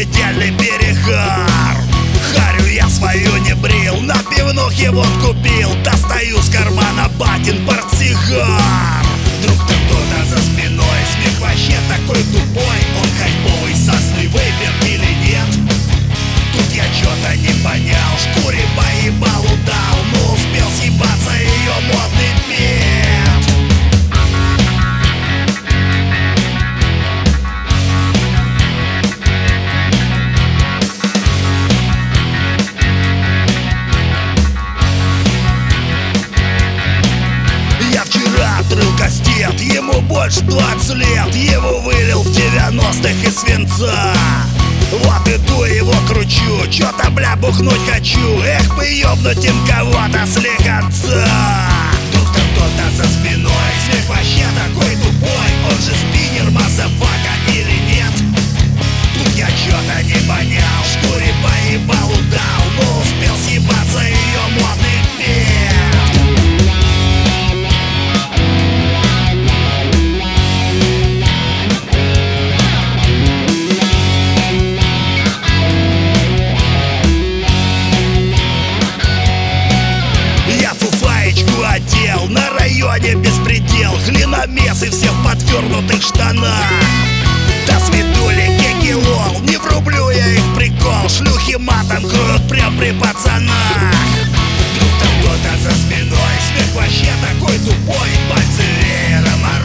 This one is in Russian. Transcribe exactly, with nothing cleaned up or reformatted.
смертельный перехар. Харю я свою не брил, на пивнухе вот купил. Достаю с кармана батин портсигар. Вдруг-то кто-то за спиной, смех вообще такой тупой. Он хайповый сосны выпер или нет? Тут я чё-то не понял, шкуре поебалу дал, но успел съебаться ее модный пет. Я вчера отрыл кастет, ему больше двадцать лет. Его вылил в девяностых из свинца. Вот иду его кручу, чё-то бля бухнуть хочу. Эх бы ёбнуть им кого-то слегонца. Тут-то кто-то за спиной, смех вообще такой тупой. Он же спиннер, мазафака или нет? Тут я чё-то не понял, шкуре поебалу дал, но успел съебаться ее модный пет. На районе беспредел, глиномесы все в подвернутых штанах. Да светули, кеки, лол, не врублю я их прикол. Шлюхи матом кроют прям при пацанах. Вдруг там кто-то за спиной, смех вообще такой тупой. Пальцы веером